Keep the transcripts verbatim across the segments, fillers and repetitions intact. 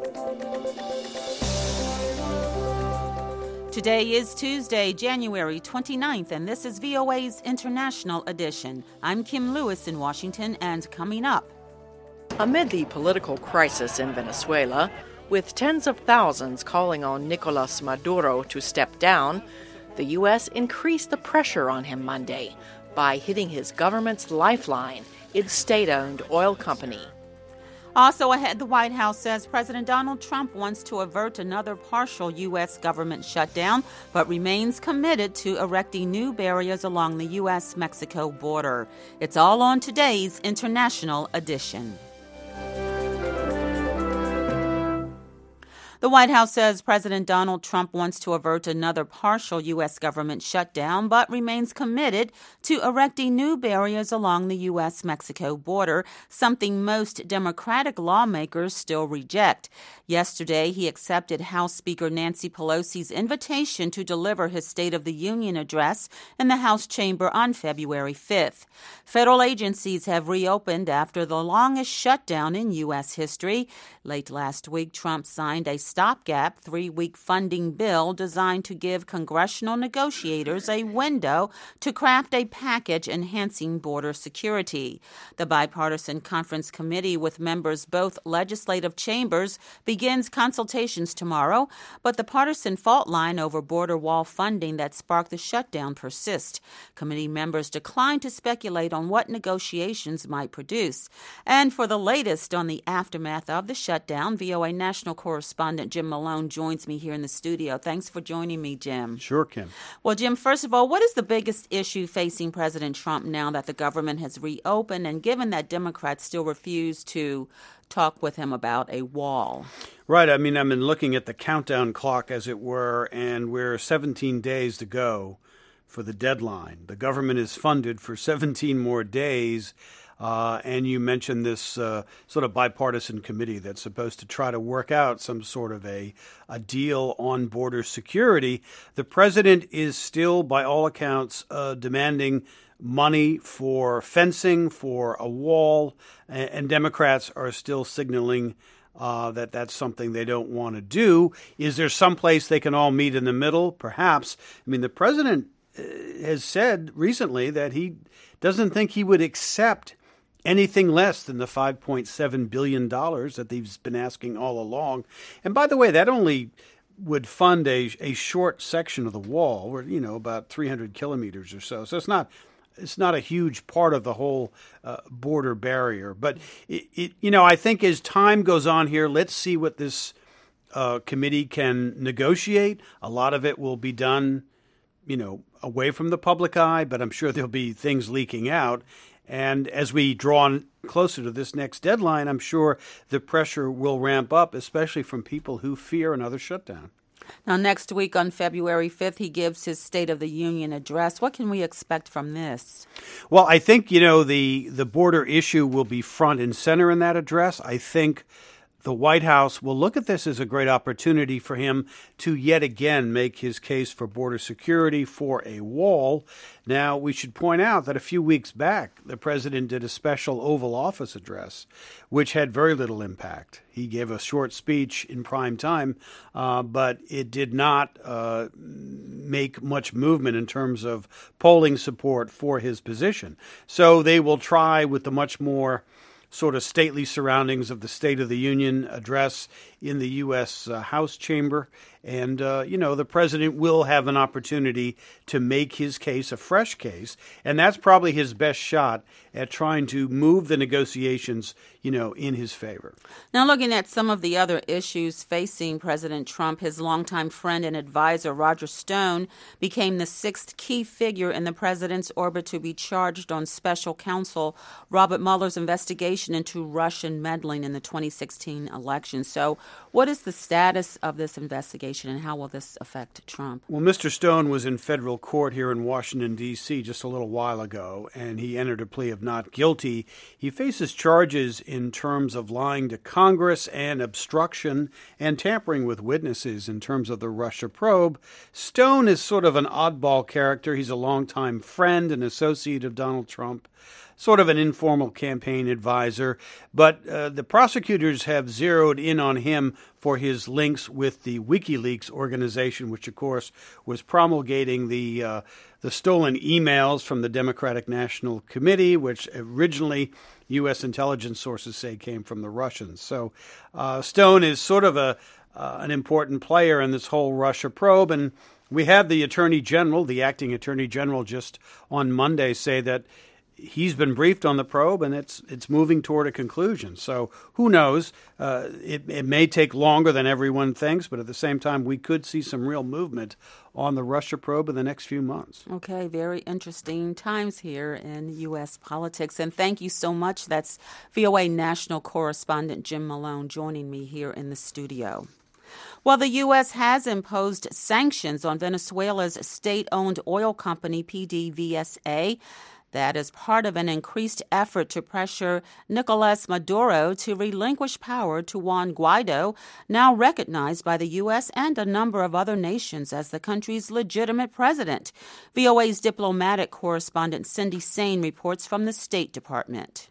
Today is Tuesday, January twenty-ninth, and this is V O A's International Edition. I'm Kim Lewis in Washington, and coming up. Amid the political crisis in Venezuela, with tens of thousands calling on Nicolas Maduro to step down, the U S increased the pressure on him Monday by hitting his government's lifeline, its state-owned oil company. Also ahead, the White House says President Donald Trump wants to avert another partial U S government shutdown, but remains committed to erecting new barriers along the U S Mexico border. It's all on today's International Edition. The White House says President Donald Trump wants to avert another partial U S government shutdown, but remains committed to erecting new barriers along the U S Mexico border, something most Democratic lawmakers still reject. Yesterday, he accepted House Speaker Nancy Pelosi's invitation to deliver his State of the Union address in the House chamber on February fifth. Federal agencies have reopened after the longest shutdown in U S history. Late last week, Trump signed a stopgap three-week funding bill designed to give congressional negotiators a window to craft a package enhancing border security. The bipartisan conference committee with members both legislative chambers begins consultations tomorrow, but the partisan fault line over border wall funding that sparked the shutdown persists. Committee members declined to speculate on what negotiations might produce. And for the latest on the aftermath of the shutdown, V O A national correspondent Jim Malone joins me here in the studio. Thanks for joining me, Jim. Sure, Kim. Well, Jim, first of all, what is the biggest issue facing President Trump now that the government has reopened, and given that Democrats still refuse to talk with him about a wall? Right. I mean, I've been looking at the countdown clock, as it were, and we're seventeen days to go for the deadline. The government is funded for seventeen more days. Uh, and you mentioned this uh, sort of bipartisan committee that's supposed to try to work out some sort of a, a deal on border security. The president is still, by all accounts, uh, demanding money for fencing, for a wall, and, and Democrats are still signaling uh, that that's something they don't want to do. Is there some place they can all meet in the middle? Perhaps. I mean, the president uh, has said recently that he doesn't think he would accept anything less than the five point seven billion dollars that he's been asking all along. And by the way, that only would fund a a short section of the wall, or, you know, about three hundred kilometers or so. So it's not it's not a huge part of the whole uh, border barrier. But, it, it, you know, I think as time goes on here, let's see what this uh, committee can negotiate. A lot of it will be done, you know, away from the public eye, but I'm sure there'll be things leaking out. And as we draw on closer to this next deadline, I'm sure the pressure will ramp up, especially from people who fear another shutdown. Now, next week on February fifth, he gives his State of the Union address. What can we expect from this? Well, I think, you know, the, the border issue will be front and center in that address. I think the White House will look at this as a great opportunity for him to yet again make his case for border security, for a wall. Now, we should point out that a few weeks back, the president did a special Oval Office address, which had very little impact. He gave a short speech in prime time, uh, but it did not uh, make much movement in terms of polling support for his position. So they will try with the much more sort of stately surroundings of the State of the Union address in the U S Uh, House chamber. And, uh, you know, the president will have an opportunity to make his case a fresh case. And that's probably his best shot at trying to move the negotiations, you know, in his favor. Now, looking at some of the other issues facing President Trump, his longtime friend and advisor, Roger Stone, became the sixth key figure in the president's orbit to be charged on special counsel Robert Mueller's investigation into Russian meddling in the twenty sixteen election. So what is the status of this investigation, and how will this affect Trump? Well, Mister Stone was in federal court here in Washington, D C just a little while ago, and he entered a plea of not guilty. He faces charges in terms of lying to Congress and obstruction and tampering with witnesses in terms of the Russia probe. Stone is sort of an oddball character. He's a longtime friend and associate of Donald Trump. sort of an informal campaign advisor. But uh, the prosecutors have zeroed in on him for his links with the WikiLeaks organization, which, of course, was promulgating the uh, the stolen emails from the Democratic National Committee, which originally U S intelligence sources say came from the Russians. So uh, Stone is sort of a uh, an important player in this whole Russia probe. And we had the Attorney General, the acting Attorney General, just on Monday say that he's been briefed on the probe and it's it's moving toward a conclusion. So who knows? Uh, it, it may take longer than everyone thinks, but at the same time, we could see some real movement on the Russia probe in the next few months. Okay, very interesting times here in U S politics. And thank you so much. That's V O A national correspondent Jim Malone joining me here in the studio. Well, the U S has imposed sanctions on Venezuela's state-owned oil company, P D V S A. That is part of an increased effort to pressure Nicolas Maduro to relinquish power to Juan Guaido, now recognized by the U S and a number of other nations as the country's legitimate president. V O A's diplomatic correspondent Cindy Sain reports from the State Department.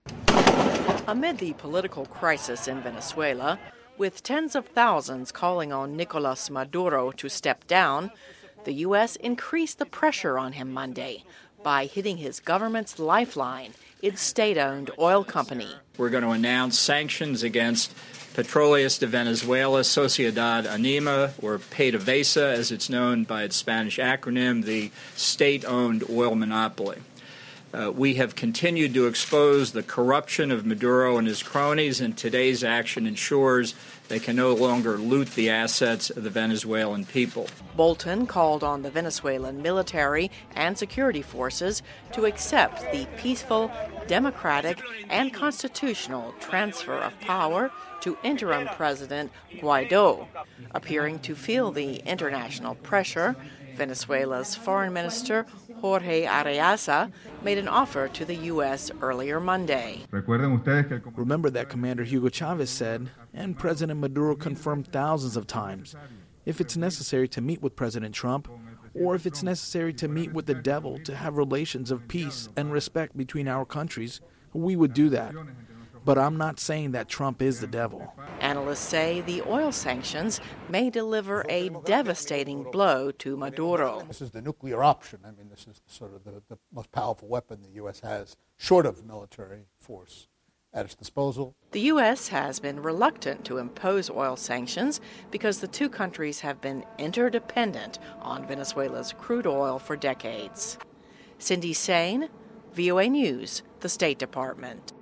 Amid the political crisis in Venezuela, with tens of thousands calling on Nicolas Maduro to step down, the U S increased the pressure on him Monday by hitting his government's lifeline, its state-owned oil company. We're going to announce sanctions against Petróleos de Venezuela, Sociedad Anima, or PDVSA, as it's known by its Spanish acronym, the state-owned oil monopoly. Uh, we have continued to expose the corruption of Maduro and his cronies, and today's action ensures they can no longer loot the assets of the Venezuelan people. Bolton called on the Venezuelan military and security forces to accept the peaceful, democratic, and constitutional transfer of power to interim President Guaido. Appearing to feel the international pressure, Venezuela's Foreign Minister Jorge Arreaza made an offer to the U S earlier Monday. Remember that Commander Hugo Chavez said, and President Maduro confirmed thousands of times, if it's necessary to meet with President Trump, or if it's necessary to meet with the devil to have relations of peace and respect between our countries, we would do that. But I'm not saying that Trump is the devil. Analysts say the oil sanctions may deliver a devastating blow to Maduro. This is the nuclear option. I mean, this is sort of the, the most powerful weapon the U S has, short of military force, at its disposal. The U S has been reluctant to impose oil sanctions because the two countries have been interdependent on Venezuela's crude oil for decades. Cindy Sain, V O A News, the State Department.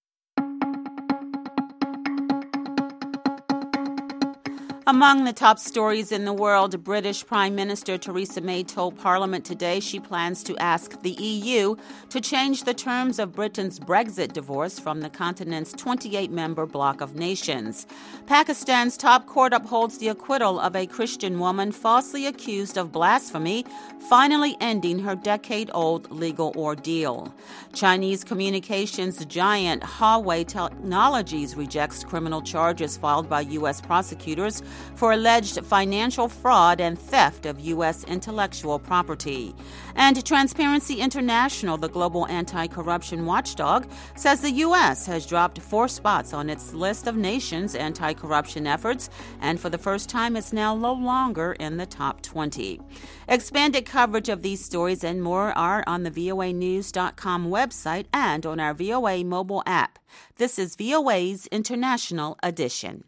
Among the top stories in the world, British Prime Minister Theresa May told Parliament today she plans to ask the E U to change the terms of Britain's Brexit divorce from the continent's twenty-eight member bloc of nations. Pakistan's top court upholds the acquittal of a Christian woman falsely accused of blasphemy, finally ending her decade-old legal ordeal. Chinese communications giant Huawei Technologies rejects criminal charges filed by U S prosecutors for alleged financial fraud and theft of U S intellectual property. And Transparency International, the global anti-corruption watchdog, says the U S has dropped four spots on its list of nations' anti-corruption efforts, and for the first time it's now no longer in the top twenty. Expanded coverage of these stories and more are on the V O A news dot com website and on our V O A mobile app. This is V O A's International Edition.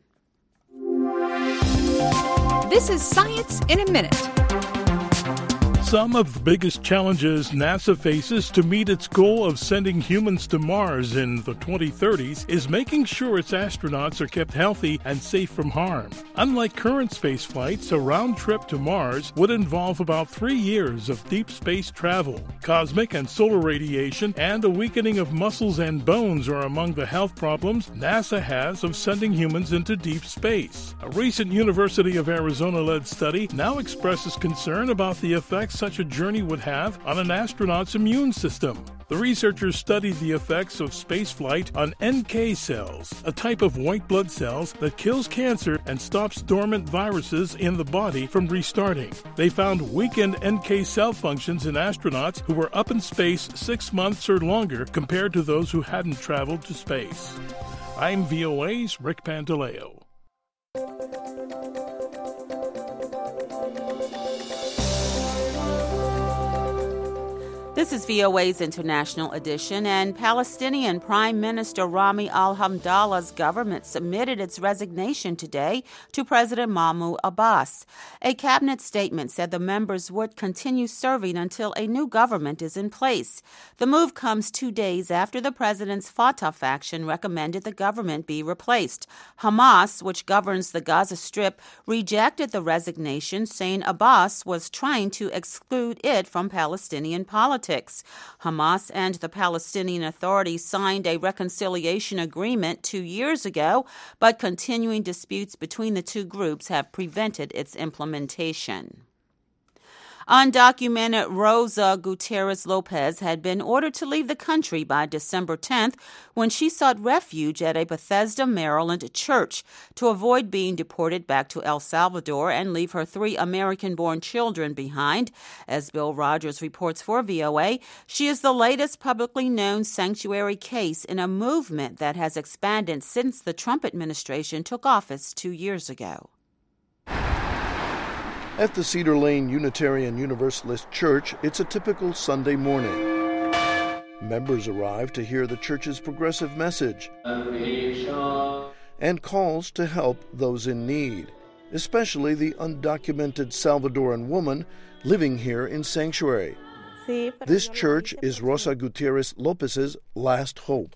This is Science in a Minute. Some of the biggest challenges NASA faces to meet its goal of sending humans to Mars in the twenty thirties is making sure its astronauts are kept healthy and safe from harm. Unlike current space flights, a round trip to Mars would involve about three years of deep space travel. Cosmic and solar radiation and a weakening of muscles and bones are among the health problems NASA has of sending humans into deep space. A recent University of Arizona-led study now expresses concern about the effects such a journey would have on an astronaut's immune system. The researchers studied the effects of spaceflight on N K cells, a type of white blood cells that kills cancer and stops dormant viruses in the body from restarting. They found weakened N K cell functions in astronauts who were up in space six months or longer compared to those who hadn't traveled to space. I'm V O A's Rick Pantaleo. This is V O A's International Edition, and Palestinian Prime Minister Rami al-Hamdallah's government submitted its resignation today to President Mahmoud Abbas. A cabinet statement said the members would continue serving until a new government is in place. The move comes two days after the president's Fatah faction recommended the government be replaced. Hamas, which governs the Gaza Strip, rejected the resignation, saying Abbas was trying to exclude it from Palestinian politics. Hamas and the Palestinian Authority signed a reconciliation agreement two years ago, but continuing disputes between the two groups have prevented its implementation. Undocumented Rosa Gutierrez Lopez had been ordered to leave the country by December tenth when she sought refuge at a Bethesda, Maryland church to avoid being deported back to El Salvador and leave her three American-born children behind. As Bill Rogers reports for V O A, she is the latest publicly known sanctuary case in a movement that has expanded since the Trump administration took office two years ago. At the Cedar Lane Unitarian Universalist Church, it's a typical Sunday morning. Members arrive to hear the church's progressive message and calls to help those in need, especially the undocumented Salvadoran woman living here in Sanctuary. This church is Rosa Gutierrez Lopez's last hope.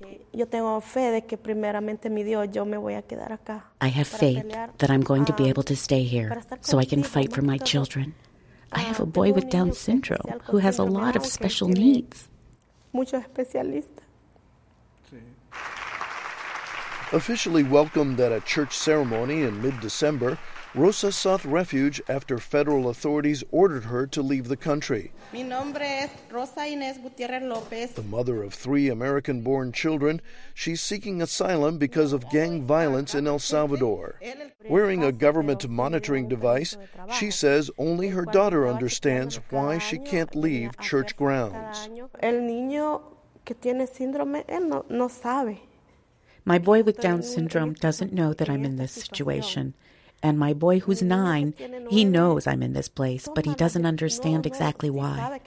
I have faith that I'm going to be able to stay here so I can fight for my children. I have a boy with Down syndrome who has a lot of special needs. Officially welcomed at a church ceremony in mid-December, Rosa sought refuge after federal authorities ordered her to leave the country. Mi nombre es Rosa Inés Gutiérrez López. The mother of three American-born children, she's seeking asylum because of gang violence in El Salvador. Wearing a government monitoring device, she says only her daughter understands why she can't leave church grounds. El niño que tiene síndrome, él no, no sabe. My boy with Down syndrome doesn't know that I'm in this situation. And my boy who's nine, he knows I'm in this place, but he doesn't understand exactly why.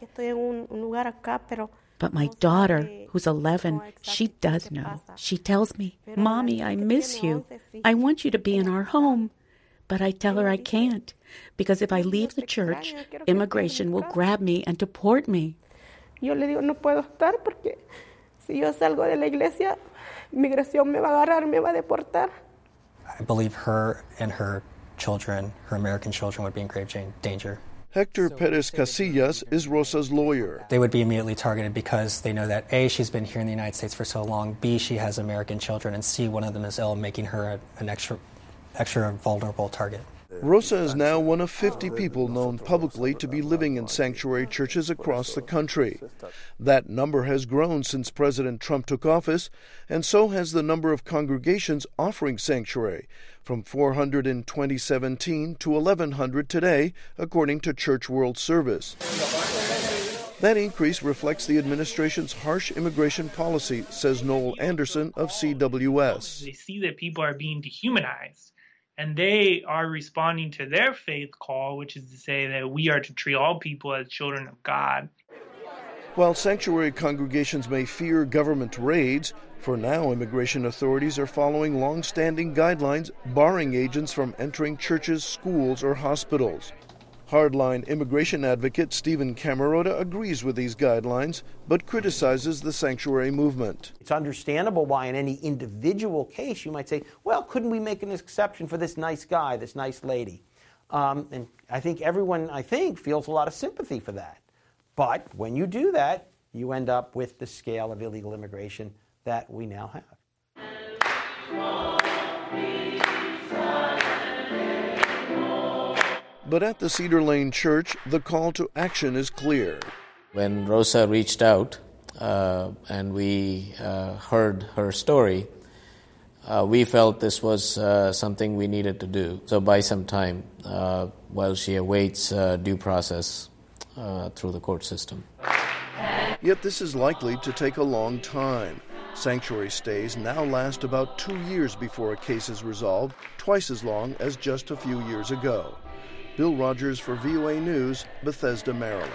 But my daughter, who's eleven, she does know. She tells me, Mommy, I miss you. I want you to be in our home. But I tell her I can't, because if I leave the church, immigration will grab me and deport me. Yo le digo, no puedo estar porque si yo salgo de la iglesia, migración me va a agarrar, me va a deportar. I believe her and her children, her American children, would be in grave danger. Hector Perez Casillas is Rosa's lawyer. They would be immediately targeted because they know that A, she's been here in the United States for so long, B, she has American children, and C, one of them is ill, making her an extra, extra vulnerable target. Rosa is now one of fifty people known publicly to be living in sanctuary churches across the country. That number has grown since President Trump took office, and so has the number of congregations offering sanctuary, from four hundred in twenty seventeen to eleven hundred today, according to Church World Service. That increase reflects the administration's harsh immigration policy, says Noel Anderson of C W S. They see that people are being dehumanized, and they are responding to their faith call, which is to say that we are to treat all people as children of God. While sanctuary congregations may fear government raids, for now immigration authorities are following long-standing guidelines barring agents from entering churches, schools, or hospitals. Hardline immigration advocate Stephen Camarota agrees with these guidelines, but criticizes the sanctuary movement. It's understandable why in any individual case you might say, well, couldn't we make an exception for this nice guy, this nice lady? Um, and I think everyone, I think, feels a lot of sympathy for that. But when you do that, you end up with the scale of illegal immigration that we now have. But at the Cedar Lane Church, the call to action is clear. When Rosa reached out, uh, and we uh, heard her story, uh, we felt this was uh, something we needed to do. So buy some time uh, while she awaits uh, due process uh, through the court system. Yet this is likely to take a long time. Sanctuary stays now last about two years before a case is resolved, twice as long as just a few years ago. Bill Rogers for V O A News, Bethesda, Maryland.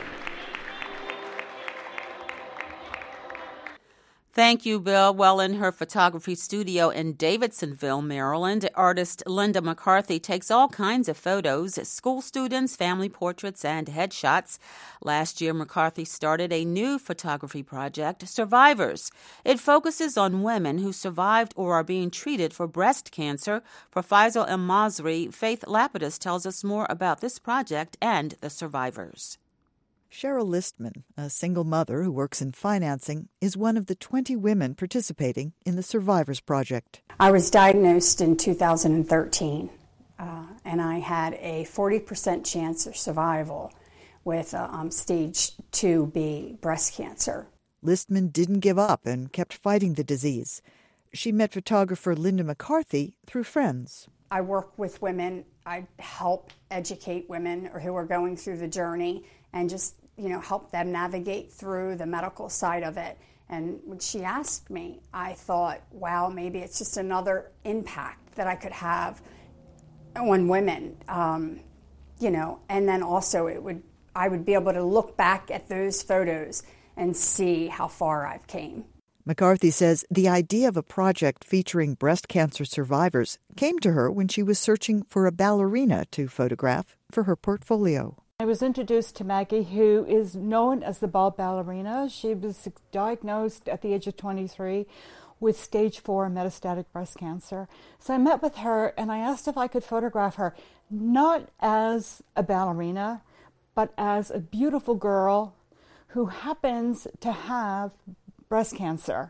Thank you, Bill. Well, in her photography studio in Davidsonville, Maryland, artist Linda McCarthy takes all kinds of photos, school students, family portraits, and headshots. Last year, McCarthy started a new photography project, Survivors. It focuses on women who survived or are being treated for breast cancer. For Faisal El-Masri, Faith Lapidus tells us more about this project and the survivors. Cheryl Listman, a single mother who works in financing, is one of the twenty women participating in the Survivors Project. I was diagnosed in two thousand thirteen, uh, and I had a forty percent chance of survival with uh, um, stage two B breast cancer. Listman didn't give up and kept fighting the disease. She met photographer Linda McCarthy through friends. I work with women. I help educate women who are going through the journey and just you know, help them navigate through the medical side of it. And when she asked me, I thought, wow, maybe it's just another impact that I could have on women, um, you know, and then also it would, I would be able to look back at those photos and see how far I've came. McCarthy says the idea of a project featuring breast cancer survivors came to her when she was searching for a ballerina to photograph for her portfolio. I was introduced to Maggie, who is known as the ball ballerina. She was diagnosed at the age of twenty-three with stage four metastatic breast cancer. So I met with her and I asked if I could photograph her, not as a ballerina, but as a beautiful girl who happens to have breast cancer.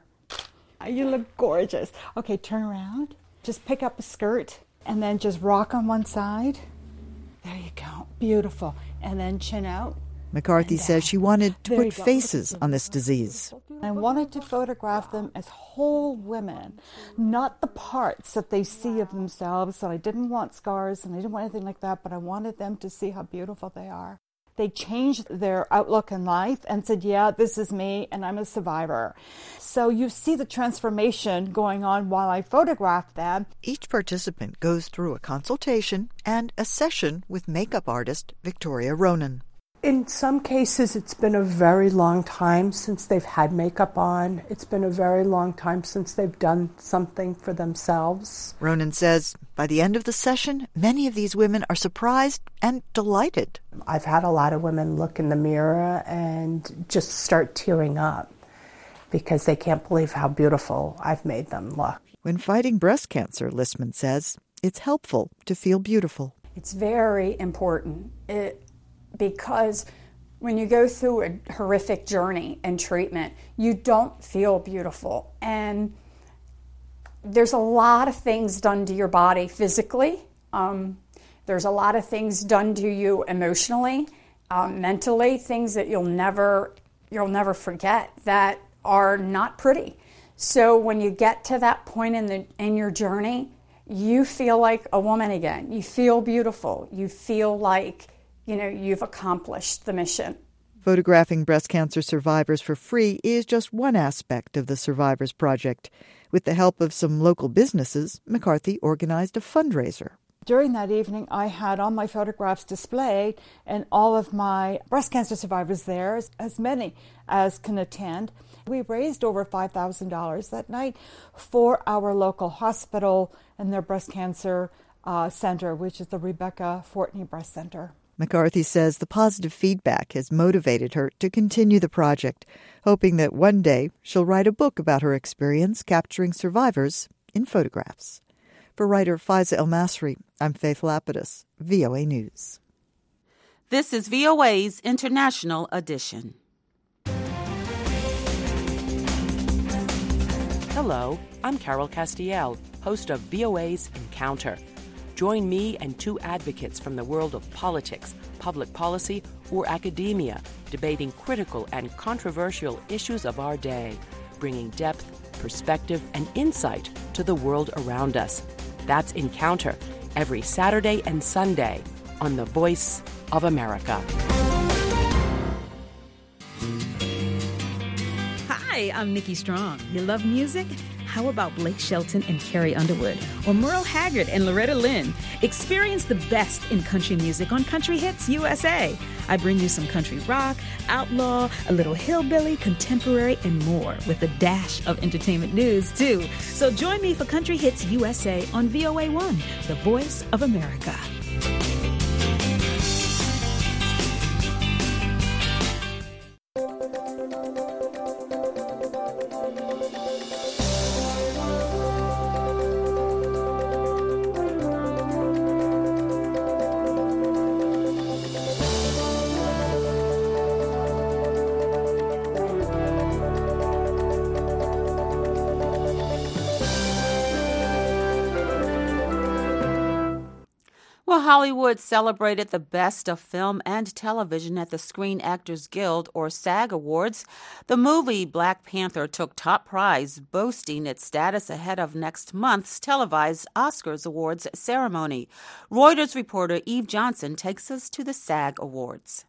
You look gorgeous. Okay, turn around. Just pick up a skirt and then just rock on one side. There you go. Beautiful. And then chin out. McCarthy says she wanted to put faces on this disease. I wanted to photograph them as whole women, not the parts that they see of themselves. So I didn't want scars and I didn't want anything like that, but I wanted them to see how beautiful they are. They changed their outlook in life and said, yeah, this is me and I'm a survivor. So you see the transformation going on while I photograph them. Each participant goes through a consultation and a session with makeup artist Victoria Ronan. In some cases, it's been a very long time since they've had makeup on. It's been a very long time since they've done something for themselves. Ronan says by the end of the session, many of these women are surprised and delighted. I've had a lot of women look in the mirror and just start tearing up because they can't believe how beautiful I've made them look. When fighting breast cancer, Listman says, it's helpful to feel beautiful. It's very important. It Because when you go through a horrific journey and treatment, you don't feel beautiful. And there's a lot of things done to your body physically. Um, there's a lot of things done to you emotionally, um, mentally, things that you'll never, you'll never forget that are not pretty. So when you get to that point in the in your journey, you feel like a woman again. You feel beautiful. You feel like you know, you've accomplished the mission. Photographing breast cancer survivors for free is just one aspect of the Survivors Project. With the help of some local businesses, McCarthy organized a fundraiser. During that evening, I had all my photographs displayed and all of my breast cancer survivors there, as many as can attend. We raised over five thousand dollars that night for our local hospital and their breast cancer uh, center, which is the Rebecca Fortney Breast Center. McCarthy says the positive feedback has motivated her to continue the project, hoping that one day she'll write a book about her experience capturing survivors in photographs. For writer Faisal El-Masri, I'm Faith Lapidus, V O A News. This is V O A's International Edition. Hello, I'm Carol Castiel, host of V O A's Encounter. Join me and two advocates from the world of politics, public policy, or academia, debating critical and controversial issues of our day, bringing depth, perspective, and insight to the world around us. That's Encounter, every Saturday and Sunday on The Voice of America. Hi, I'm Nikki Strong. You love music? How about Blake Shelton and Carrie Underwood? Or Merle Haggard and Loretta Lynn? Experience the best in country music on Country Hits U S A. I bring you some country rock, outlaw, a little hillbilly, contemporary, and more, with a dash of entertainment news, too. So join me for Country Hits U S A on V O A one, the voice of America. Well, Hollywood celebrated the best of film and television at the Screen Actors Guild, or SAG Awards. The movie Black Panther took top prize, boasting its status ahead of next month's televised Oscars Awards ceremony. Reuters reporter Eve Johnson takes us to the SAG Awards.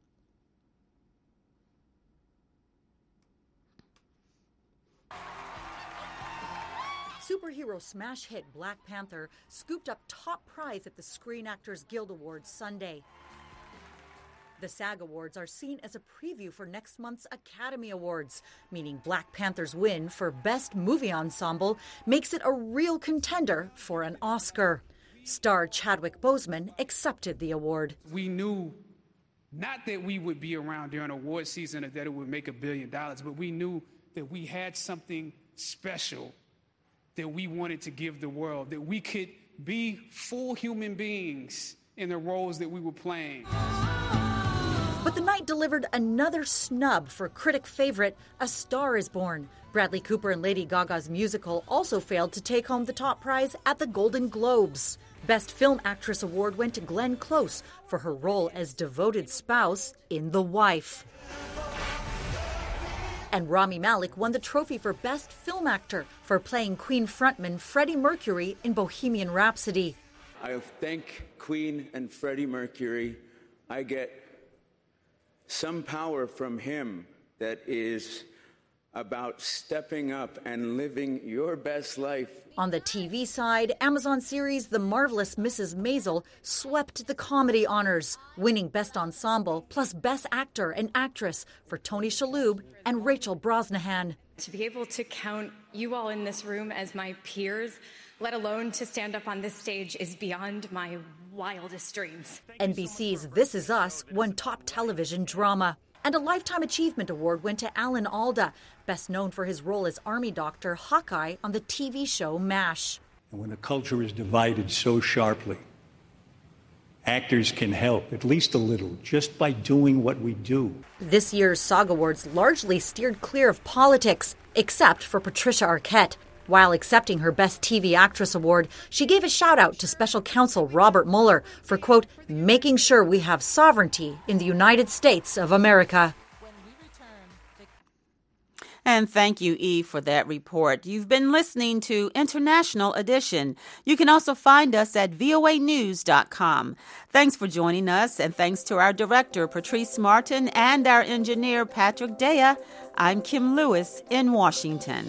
Superhero smash hit Black Panther scooped up top prize at the Screen Actors Guild Awards Sunday. The SAG Awards are seen as a preview for next month's Academy Awards, meaning Black Panther's win for Best Movie Ensemble makes it a real contender for an Oscar. Star Chadwick Boseman accepted the award. We knew not that we would be around during award season or that it would make a billion dollars, but we knew that we had something special that we wanted to give the world, that we could be full human beings in the roles that we were playing. But the night delivered another snub for critic favorite A Star is Born. Bradley Cooper and Lady Gaga's musical also failed to take home the top prize at the Golden Globes. Best Film Actress award went to Glenn Close for her role as devoted spouse in The Wife. And Rami Malek won the trophy for Best Film Actor for playing Queen frontman Freddie Mercury in Bohemian Rhapsody. I thank Queen and Freddie Mercury. I get some power from him that is about stepping up and living your best life. On the T V side, Amazon series The Marvelous Missus Maisel swept the comedy honors, winning Best Ensemble plus Best Actor and Actress for Tony Shalhoub and Rachel Brosnahan. To be able to count you all in this room as my peers, let alone to stand up on this stage, is beyond my wildest dreams. N B C's This Is Us won Top Television Drama. And a Lifetime Achievement Award went to Alan Alda, best known for his role as Army Doctor Hawkeye on the T V show MASH. And when a culture is divided so sharply, actors can help, at least a little, just by doing what we do. This year's SAG Awards largely steered clear of politics, except for Patricia Arquette. While accepting her Best T V Actress award, she gave a shout-out to Special Counsel Robert Mueller for, quote, making sure we have sovereignty in the United States of America. And thank you, Eve, for that report. You've been listening to International Edition. You can also find us at V O A news dot com. Thanks for joining us, and thanks to our director, Patrice Martin, and our engineer, Patrick Dea. I'm Kim Lewis in Washington.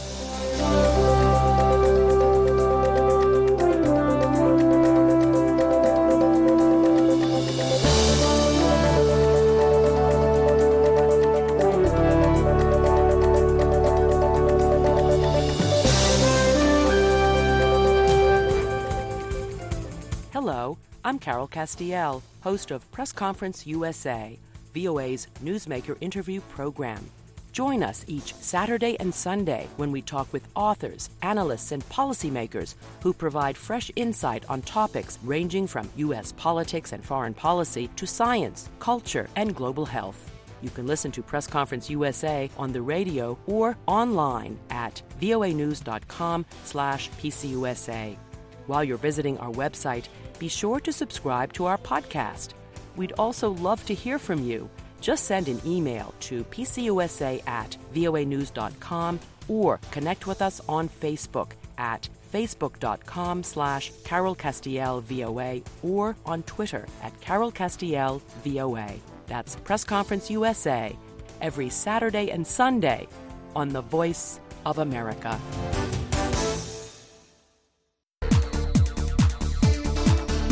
Hello, I'm Carol Castiel, host of Press Conference U S A, V O A's newsmaker interview program. Join us each Saturday and Sunday when we talk with authors, analysts, and policymakers who provide fresh insight on topics ranging from U S politics and foreign policy to science, culture, and global health. You can listen to Press Conference U S A on the radio or online at voanews.com slash PCUSA. While you're visiting our website, be sure to subscribe to our podcast. We'd also love to hear from you. Just send an email to p c u s a at v o a news dot com or connect with us on Facebook at facebook.com slash Carol Castiel VOA or on Twitter at Carol Castiel VOA. That's Press Conference U S A, every Saturday and Sunday on the Voice of America.